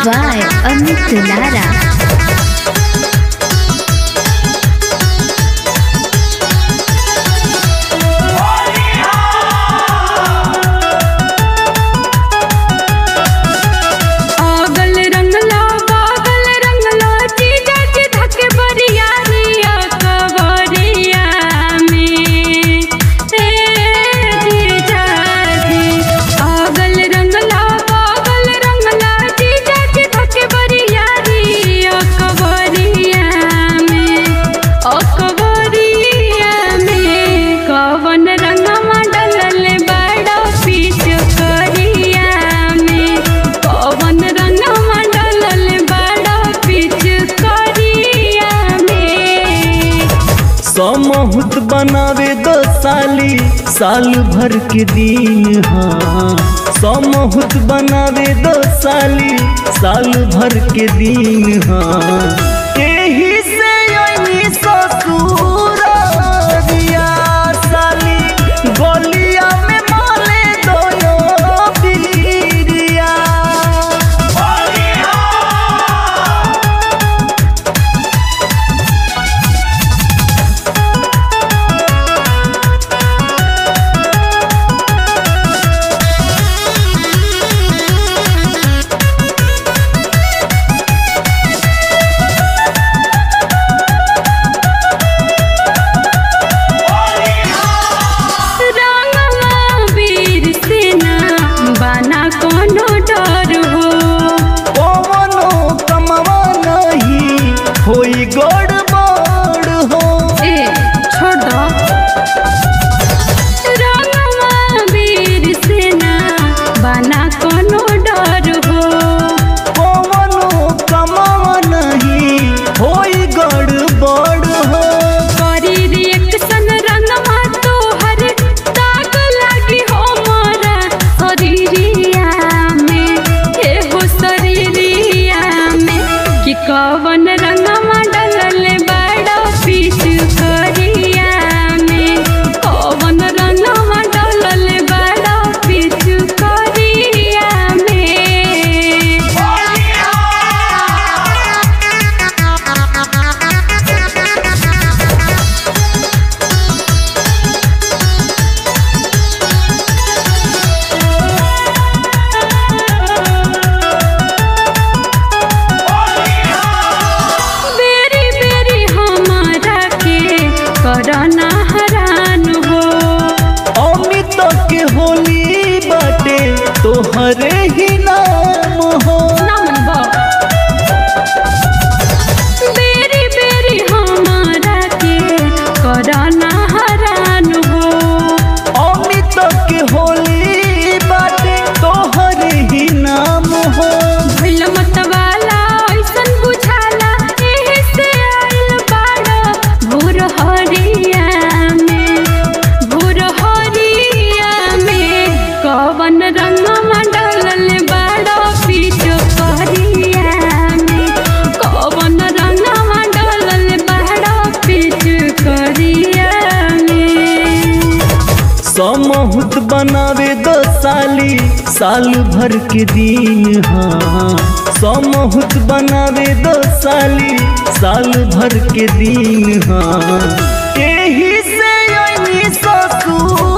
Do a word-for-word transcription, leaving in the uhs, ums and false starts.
by Amit Lara. समहुत बनावे दो साली साल भर के दिन। हाँ समहुत बनावे दो साली साल भर के दिन। हाँ यही से यही ससुर दिया साली गोलिया में माले दोनों बिरिया। होई गड़बड़ हो ए छोड़ दो रंगवा वीर सेना बना कोनो डर हो। कोनो कमावा नहीं होई गड़बड़ हो। करी रिएक्शन रंगवा तोहर दाग लागी हो मोरा शरीरिया में। एहो शरीरिया में कि कवन रंगवा डलल बड़ा पीछ करिया में। कवन रंगवा डलल बड़ा पीछ करिया में। बेरी बेरी हमारा के करना हरान हो। अमित के होली बाटे तोहरे ही नाम हो। बेरी बेरी हमारा के करना हरान हो। अमित के होली बाटे तोहरे ही नाम हो। भइल मतवाला ऐसन बुझाला एही से आइल बाड़ा भोर हरिया में। भोर हरिया में कवन रंगवा डलल बाड़ा पीछ करिया में। कवन रंगवा डलल बाड़ा पीछ करिया में। समहुत बनावे दो साली साल भर के दिन। हाँ समहुत बनावे दो साली साल भर के दिन। हाँ यही से यही ससुर